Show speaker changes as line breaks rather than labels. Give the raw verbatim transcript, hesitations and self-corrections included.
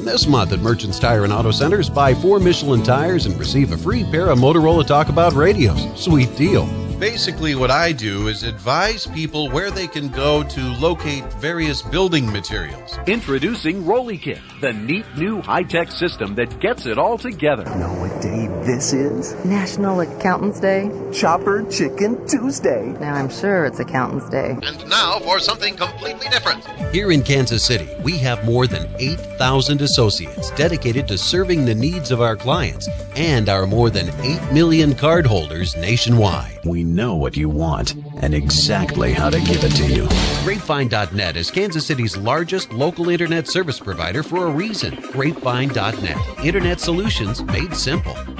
And this month at Merchants Tire and Auto Centers, buy four Michelin tires and receive a free pair of Motorola Talkabout radios. Sweet deal. Basically, what I do is advise people where they can go to locate various building materials.
Introducing RollyKit, the neat new high-tech system that gets it all together.
Know what day this is?
National Accountant's Day.
Chopper Chicken Tuesday.
Now I'm sure it's Accountant's Day.
And now for something completely different.
Here in Kansas City, we have more than eight thousand associates dedicated to serving the needs of our clients and our more than eight million cardholders nationwide.
We know what you want and exactly how to give it to you.
Grapevine dot net is Kansas City's largest local internet service provider for a reason. Grapevine dot net. Internet solutions made simple.